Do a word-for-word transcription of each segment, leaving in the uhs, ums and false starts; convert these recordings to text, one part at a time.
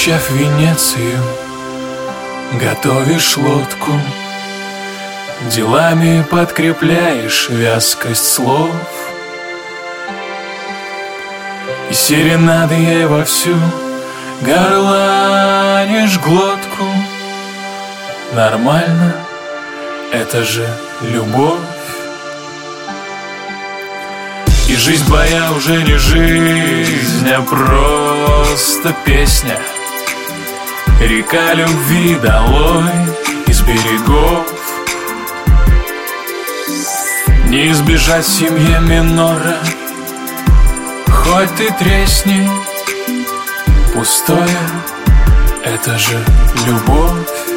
Навещав Венецию, готовишь лодку, делами подкрепляешь вязкость слов. И серенады ей вовсю горланишь глотку. Нормально, это же любовь. И жизнь твоя уже не жизнь, а просто песня. Река любви долой из берегов. Не избежать в семье минора, хоть ты тресни. Пустое, это же любовь.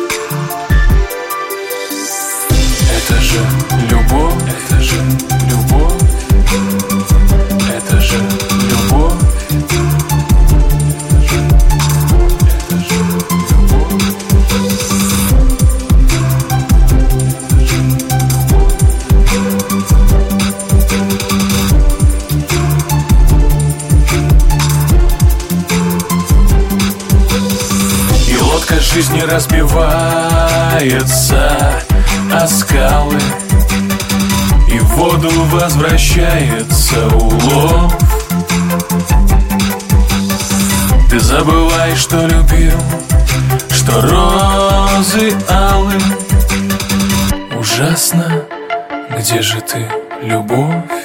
Это же любовь, это же любовь. Это же любовь. Это же любовь. И лодка жизни разбивается о скалы, и в воду возвращается улов. Ты забываешь, что любил, что розы алые. Ужасно, где же ты, любовь?